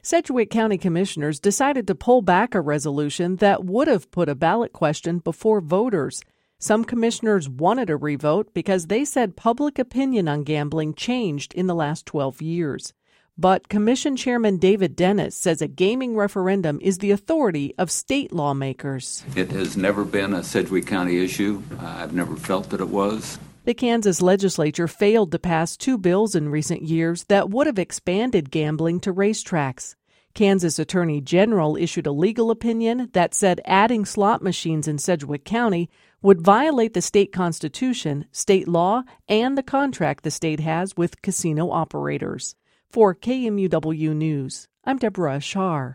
Sedgwick County Commissioners decided to pull back a resolution that would have put a ballot question before voters. Some commissioners wanted a revote because they said public opinion on gambling changed in the last 12 years. But Commission Chairman David Dennis says a gaming referendum is the authority of state lawmakers. It has never been a Sedgwick County issue. I've never felt that it was. The Kansas legislature failed to pass two bills in recent years that would have expanded gambling to racetracks. Kansas Attorney General issued a legal opinion that said adding slot machines in Sedgwick County would violate the state constitution, state law, and the contract the state has with casino operators. For KMUW News, I'm Deborah Ashar.